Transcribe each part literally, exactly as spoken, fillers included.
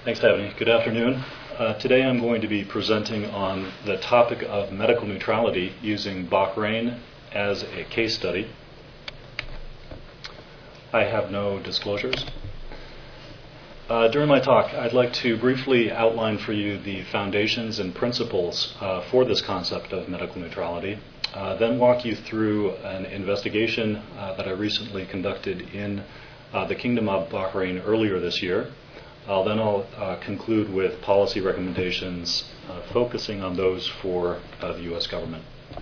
Thanks, Stephanie. Good afternoon. Uh, today I'm going to be presenting on the topic of medical neutrality using Bahrain as a case study. I have no disclosures. Uh, during my talk, I'd like to briefly outline for you the foundations and principles uh, for this concept of medical neutrality, uh, then walk you through an investigation uh, that I recently conducted in uh, the Kingdom of Bahrain earlier this year. I'll then I'll uh, conclude with policy recommendations uh, focusing on those for uh, the U S government.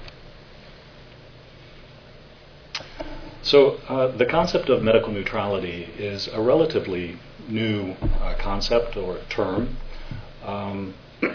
So uh, the concept of medical neutrality is a relatively new uh, concept or term. Um,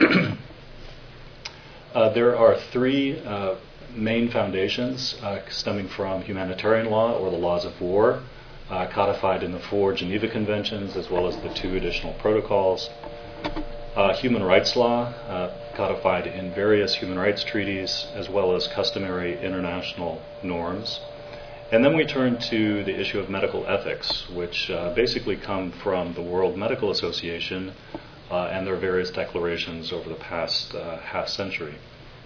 uh, there are three uh, main foundations uh, stemming from humanitarian law or the laws of war, uh, codified in the four Geneva Conventions as well as the two additional protocols. Uh, human rights law, uh, codified in various human rights treaties as well as customary international norms. And then we turn to the issue of medical ethics, which uh, basically come from the World Medical Association uh, and their various declarations over the past uh, half century.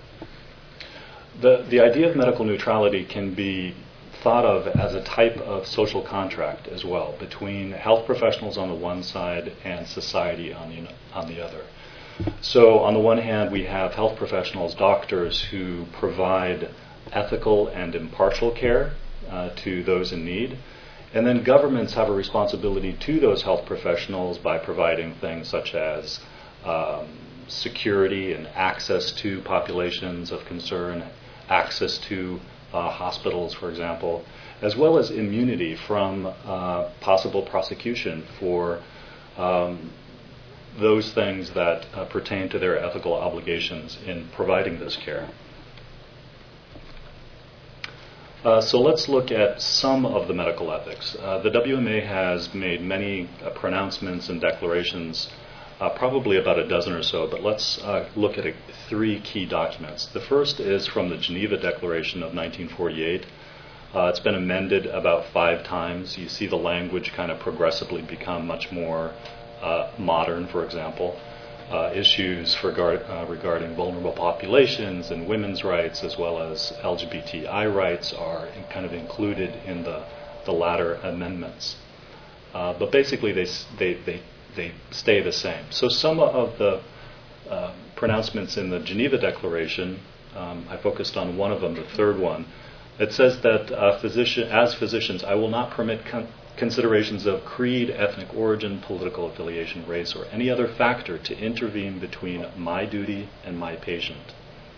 The, the idea of medical neutrality can be thought of as a type of social contract as well between health professionals on the one side and society on the, on the other. So on the one hand, we have health professionals, doctors, who provide ethical and impartial care Uh, to those in need. And then governments have a responsibility to those health professionals by providing things such as um, security and access to populations of concern, access to uh, hospitals, for example, as well as immunity from uh, possible prosecution for um, those things that uh, pertain to their ethical obligations in providing this care. Uh, so let's look at some of the medical ethics. Uh, the W M A has made many uh, pronouncements and declarations, uh, probably about a dozen or so, but let's uh, look at a, three key documents. The first is from the Geneva Declaration of nineteen forty-eight. Uh, it's been amended about five times. You see the language kind of progressively become much more uh, modern, for example. Uh, issues regard, uh, regarding vulnerable populations and women's rights as well as L G B T I rights are in, kind of included in the, the latter amendments. Uh, but basically they, they, they, they stay the same. So some of the uh, pronouncements in the Geneva Declaration, um, I focused on one of them, the third one. It says that uh, physician, as physicians, I will not permit con- considerations of creed, ethnic origin, political affiliation, race, or any other factor to intervene between my duty and my patient.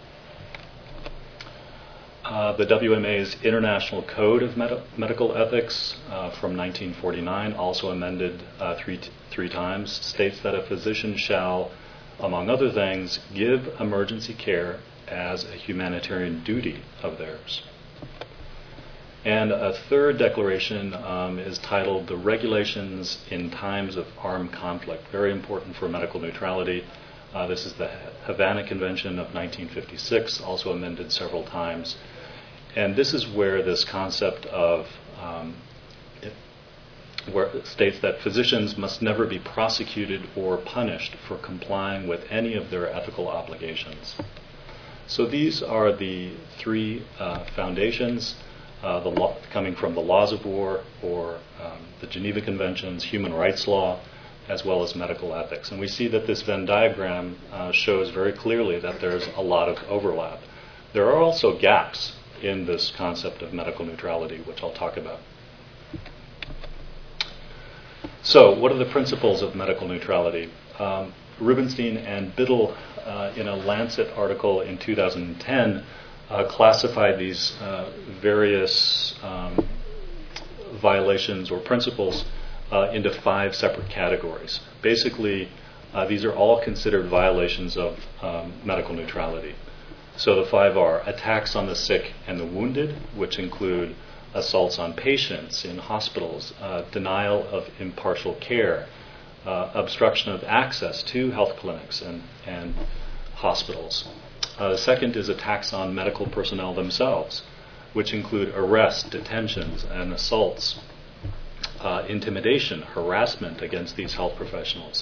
Uh, the W M A's International Code of Med- Medical Ethics uh, from nineteen forty-nine, also amended uh, three, t- three times, states that a physician shall, among other things, give emergency care as a humanitarian duty of theirs. And a third declaration um, is titled The Regulations in Times of Armed Conflict, very important for medical neutrality. Uh, this is the Havana Convention of nineteen fifty-six, also amended several times. And this is where this concept of, um, it, where it states that physicians must never be prosecuted or punished for complying with any of their ethical obligations. So these are the three uh, foundations. Uh, the law, coming from the laws of war or um, the Geneva Conventions, human rights law, as well as medical ethics. And we see that this Venn diagram uh, shows very clearly that there's a lot of overlap. There are also gaps in this concept of medical neutrality, which I'll talk about. So, what are the principles of medical neutrality? Um, Rubenstein and Biddle, uh, in a Lancet article in two thousand ten, Uh, classified these uh, various um, violations or principles uh, into five separate categories. Basically, uh, these are all considered violations of um, medical neutrality. So the five are attacks on the sick and the wounded, which include assaults on patients in hospitals, uh, denial of impartial care, uh, obstruction of access to health clinics and, and hospitals. Uh, the second is attacks on medical personnel themselves, which include arrests, detentions, and assaults, uh, intimidation, harassment against these health professionals,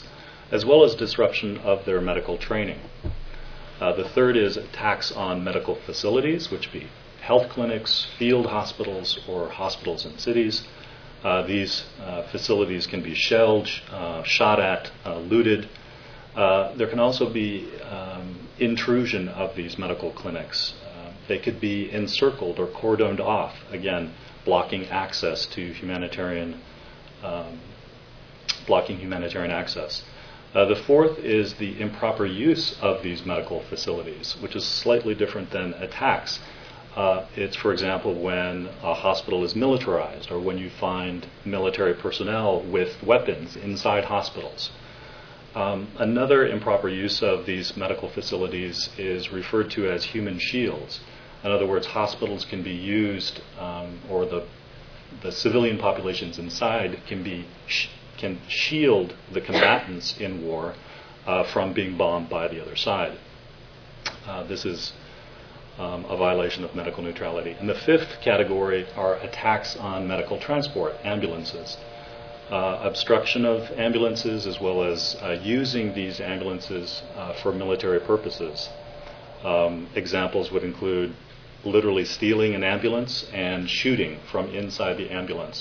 as well as disruption of their medical training. Uh, the third is attacks on medical facilities, which be health clinics, field hospitals, or hospitals in cities. Uh, these uh, facilities can be shelled, uh, shot at, uh, looted. Uh, there can also be um, intrusion of these medical clinics. Uh, they could be encircled or cordoned off, again, blocking access to humanitarian, um, blocking humanitarian access. Uh, the fourth is the improper use of these medical facilities, which is slightly different than attacks. Uh, it's, for example, when a hospital is militarized or when you find military personnel with weapons inside hospitals. Um, another improper use of these medical facilities is referred to as human shields. In other words, hospitals can be used, um, or the the civilian populations inside can be sh- can shield the combatants in war uh, from being bombed by the other side. Uh, this is um, a violation of medical neutrality. And the fifth category are attacks on medical transport, ambulances. Uh, obstruction of ambulances, as well as uh, using these ambulances uh, for military purposes. Um, examples would include literally stealing an ambulance and shooting from inside the ambulance.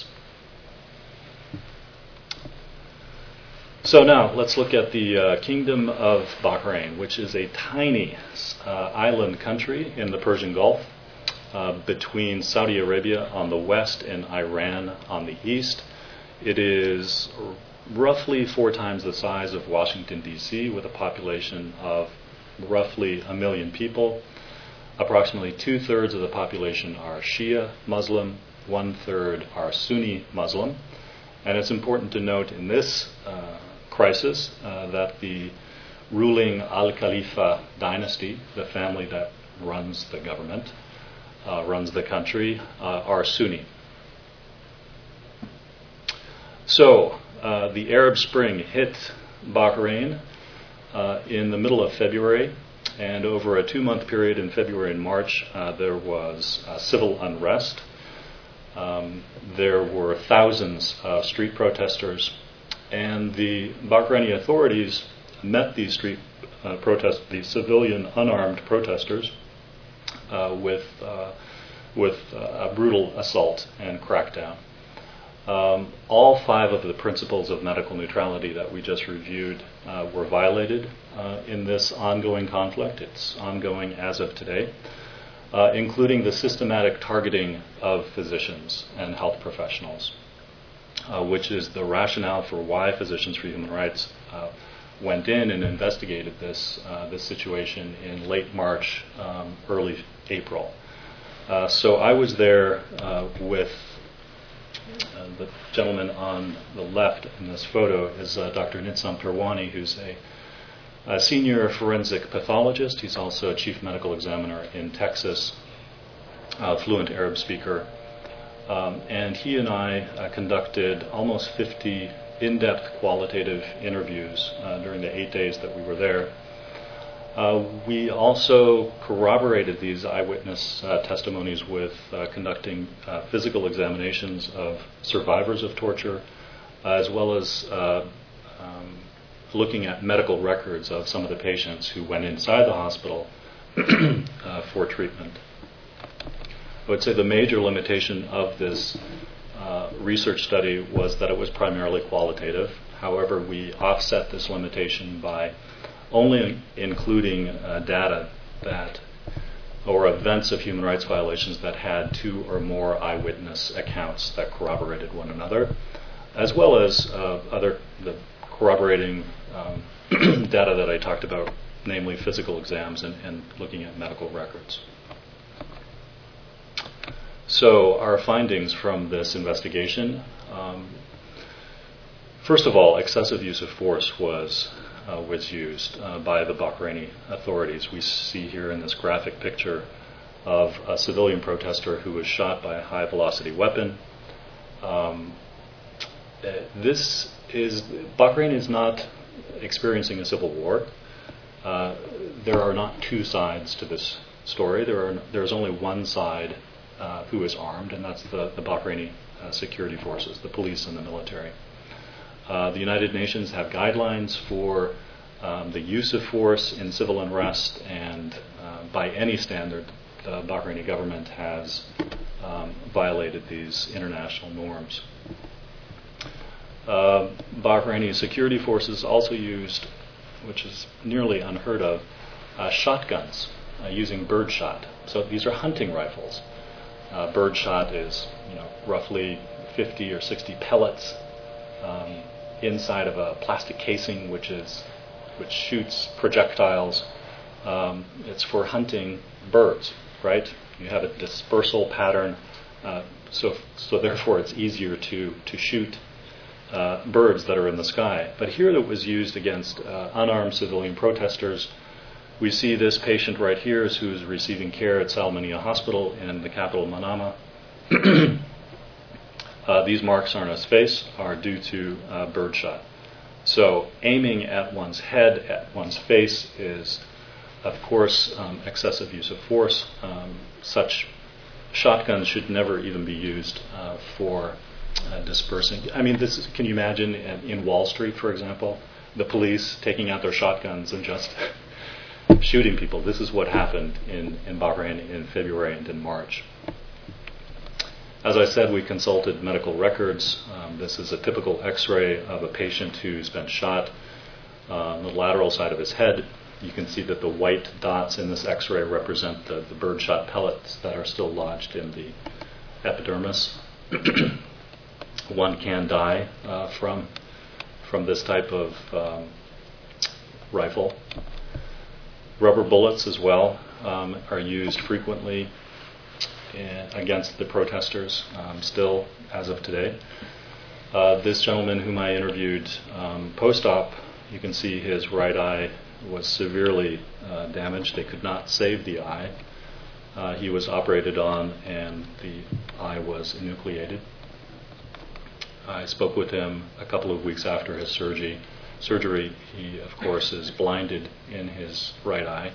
So now let's look at the uh, Kingdom of Bahrain, which is a tiny uh, island country in the Persian Gulf uh, between Saudi Arabia on the west and Iran on the east. It is roughly four times the size of Washington, D C, with a population of roughly a million people. Approximately two-thirds of the population are Shia Muslim, one-third are Sunni Muslim. And it's important to note in this uh, crisis uh, that the ruling Al Khalifa dynasty, the family that runs the government, uh, runs the country, uh, are Sunni. So uh, the Arab Spring hit Bahrain uh, in the middle of February, and over a two-month period in February and March, uh, there was uh, civil unrest. Um, there were thousands of street protesters, and the Bahraini authorities met these street uh, protest, the civilian unarmed protesters, uh, with uh, with uh, a brutal assault and crackdown. Um, all five of the principles of medical neutrality that we just reviewed uh, were violated uh, in this ongoing conflict. It's ongoing as of today. Uh, including the systematic targeting of physicians and health professionals, uh, which is the rationale for why Physicians for Human Rights uh, went in and investigated this uh, this situation in late March, um, early April. Uh, so I was there uh, with uh, the gentleman on the left in this photo is uh, Doctor Nitsam Perwani, who's a A senior forensic pathologist. He's also a chief medical examiner in Texas, a fluent Arab speaker. Um, and he and I uh, conducted almost fifty in-depth qualitative interviews uh, during the eight days that we were there. Uh, we also corroborated these eyewitness uh, testimonies with uh, conducting uh, physical examinations of survivors of torture, uh, as well as uh, um, looking at medical records of some of the patients who went inside the hospital uh, for treatment. I would say the major limitation of this uh, research study was that it was primarily qualitative. However, we offset this limitation by only including uh, data that, or events of human rights violations that had two or more eyewitness accounts that corroborated one another, as well as uh, other the corroborating um, data that I talked about, namely physical exams and, and looking at medical records. So our findings from this investigation, um, first of all, excessive use of force was uh, was used uh, by the Bahraini authorities. We see here in this graphic picture of a civilian protester who was shot by a high-velocity weapon. Um, this is Bahrain is not experiencing a civil war. Uh, there are not two sides to this story. There are there is only one side uh, who is armed, and that's the, the Bahraini uh, security forces, the police and the military. Uh, the United Nations have guidelines for um, the use of force in civil unrest, and uh, by any standard, the Bahraini government has um, violated these international norms. Uh, Bahraini security forces also used, which is nearly unheard of, uh, shotguns uh, using birdshot. So these are hunting rifles. Uh, birdshot is, you know, roughly fifty or sixty pellets um, inside of a plastic casing, which is which shoots projectiles. Um, it's for hunting birds, right? You have a dispersal pattern, uh, so so therefore it's easier to to shoot uh, birds that are in the sky. But here it was used against uh, unarmed civilian protesters. We see this patient right here is who's receiving care at Salmania Hospital in the capital, Manama. uh, these marks on his face are due to uh, birdshot. So aiming at one's head, at one's face, is, of course, um, excessive use of force. Um, such shotguns should never even be used uh, for uh, dispersing. I mean, this is, can you imagine in, in Wall Street, for example, the police taking out their shotguns and just shooting people? This is what happened in, in Bahrain in February and in March. As I said, we consulted medical records. Um, this is a typical x-ray of a patient who's been shot uh, on the lateral side of his head. You can see that the white dots in this x-ray represent the, the birdshot pellets that are still lodged in the epidermis. One can die uh, from, from this type of um, rifle. Rubber bullets as well um, are used frequently in, against the protesters, um, still as of today. Uh, this gentleman whom I interviewed um, post-op, you can see his right eye was severely uh, damaged. They could not save the eye. Uh, he was operated on and the eye was enucleated. I spoke with him a couple of weeks after his surgery. Surgery, he of course is blinded in his right eye.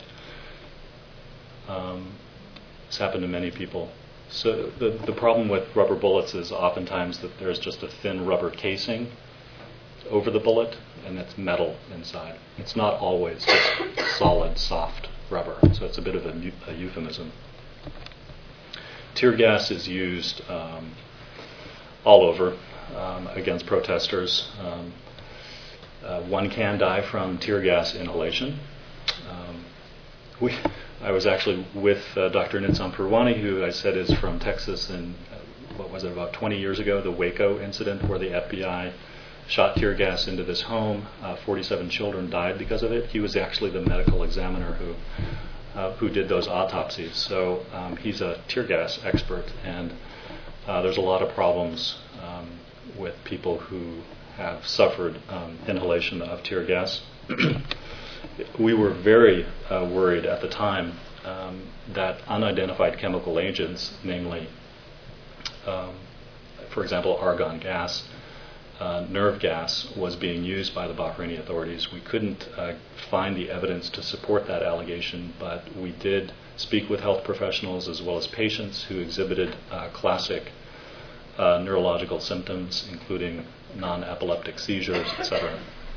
Um, it's happened to many people. So the the problem with rubber bullets is oftentimes that there's just a thin rubber casing over the bullet, and it's metal inside. It's not always just solid, soft rubber. So it's a bit of a, a euphemism. Tear gas is used um, all over um, against protesters. Um, Uh, one can die from tear gas inhalation. Um, we, I was actually with uh, Doctor Nizam Purwani, who I said is from Texas, and uh, what was it, about twenty years ago, the Waco incident where the F B I shot tear gas into this home. Uh, forty-seven children died because of it. He was actually the medical examiner who uh, who did those autopsies. So um, he's a tear gas expert, and uh, there's a lot of problems um, with people who have suffered um, inhalation of tear gas. We were very uh, worried at the time um, that unidentified chemical agents, namely, um, for example, argon gas, uh, nerve gas, was being used by the Bahraini authorities. We couldn't uh, find the evidence to support that allegation, but we did speak with health professionals as well as patients who exhibited uh, classic uh, neurological symptoms, including non-epileptic seizures, et cetera.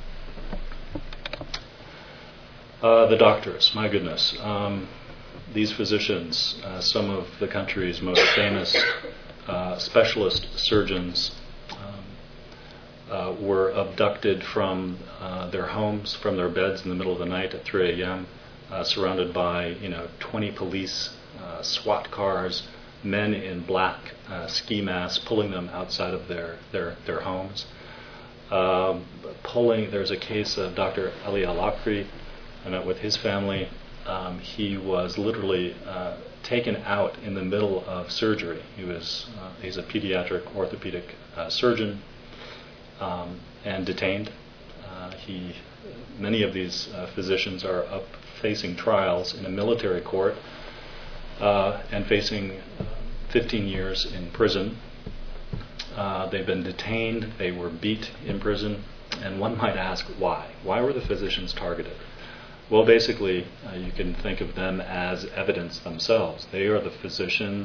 Uh, the doctors, my goodness. Um, these physicians, uh, some of the country's most famous uh, specialist surgeons, um, uh, were abducted from uh, their homes, from their beds in the middle of the night at three a.m., uh, surrounded by, you know, twenty police, uh, SWAT cars, men in black uh, ski masks pulling them outside of their their, their homes. Uh, pulling, there's a case of Doctor Ali Al-Akri. I met with his family. Um, he was literally uh, taken out in the middle of surgery. He was uh, he's a pediatric orthopedic uh, surgeon um, and detained. Uh, he many of these uh, physicians are up facing trials in a military court uh, and facing fifteen years in prison. Uh, they've been detained, they were beat in prison, and one might ask why. Why were the physicians targeted? Well, basically, uh, you can think of them as evidence themselves. They are the physicians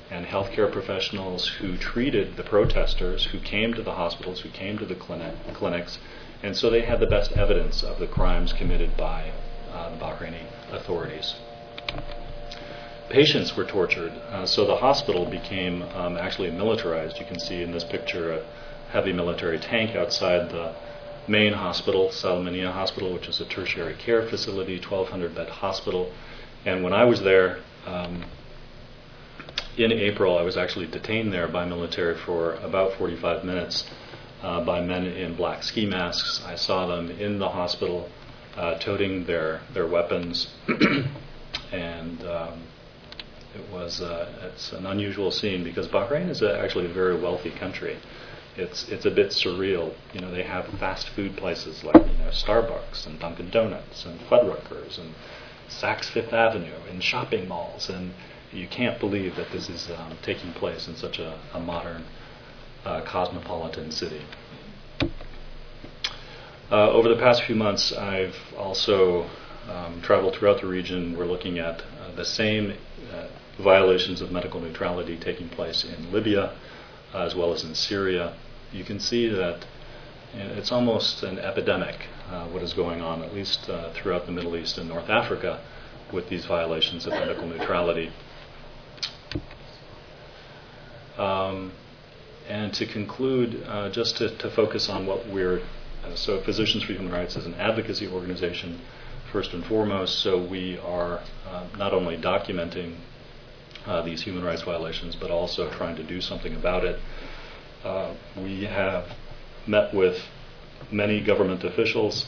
and healthcare professionals who treated the protesters, who came to the hospitals, who came to the clinic, clinics, and so they had the best evidence of the crimes committed by uh, the Bahraini authorities. Patients were tortured, uh, so the hospital became um, actually militarized. You can see in this picture a heavy military tank outside the main hospital, Salmania Hospital, which is a tertiary care facility, twelve hundred bed hospital. And when I was there, um, in April, I was actually detained there by military for about forty-five minutes uh, by men in black ski masks. I saw them in the hospital uh, toting their, their weapons, and um, it was uh, it's an unusual scene because Bahrain is a, actually a very wealthy country. It's it's a bit surreal. You know, they have fast food places like you know Starbucks and Dunkin' Donuts and Fuddruckers and Saks Fifth Avenue and shopping malls, and you can't believe that this is um, taking place in such a, a modern, uh, cosmopolitan city. Uh, over the past few months, I've also um, traveled throughout the region. We're looking at uh, the same uh, violations of medical neutrality taking place in Libya, uh, as well as in Syria. You can see that you know, it's almost an epidemic, uh, what is going on, at least uh, throughout the Middle East and North Africa, with these violations of medical neutrality. Um, and to conclude, uh, just to, to focus on what we're, uh, so Physicians for Human Rights is an advocacy organization, first and foremost, so we are uh, not only documenting uh, these human rights violations, but also trying to do something about it. Uh, we have met with many government officials,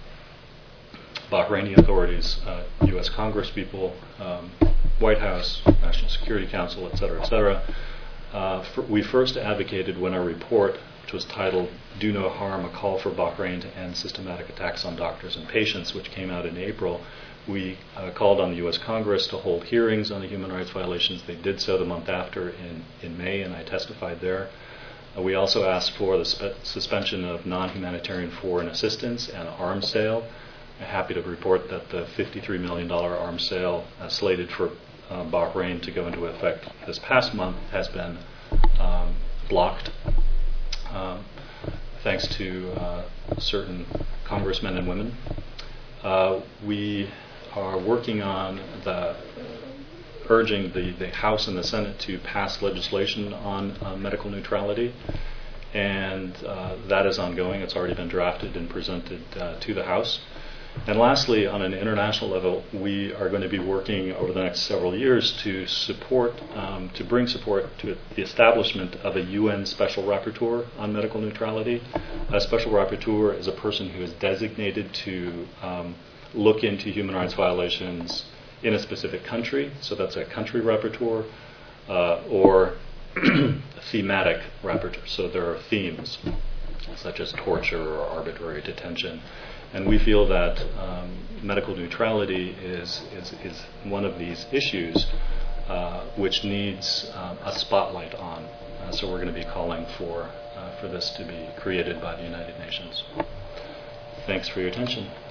Bahraini authorities, uh, U S Congress people, um, White House, National Security Council, et cetera, et cetera. Uh, for, we first advocated when our report, which was titled Do No Harm, A Call for Bahrain to End Systematic Attacks on Doctors and Patients, which came out in April, we uh, called on the U S Congress to hold hearings on the human rights violations. They did so the month after in, in May, and I testified there. Uh, we also asked for the spe- suspension of non-humanitarian foreign assistance and arms sale. I'm happy to report that the fifty-three million dollars arms sale uh, slated for uh, Bahrain to go into effect this past month has been um, blocked, um, thanks to uh, certain congressmen and women. Uh, we are working on the urging the, the House and the Senate to pass legislation on uh, medical neutrality, and uh, that is ongoing. It's already been drafted and presented uh, to the House. And lastly, on an international level, we are going to be working over the next several years to support, um, to bring support to the establishment of a U N Special Rapporteur on medical neutrality. A Special Rapporteur is a person who is designated to um, look into human rights violations in a specific country, so that's a country rapporteur, uh, or thematic rapporteur, so there are themes such as torture or arbitrary detention. And we feel that um, medical neutrality is, is, is one of these issues uh, which needs uh, a spotlight on. Uh, so we're going to be calling for, uh, for this to be created by the United Nations. Thanks for your attention.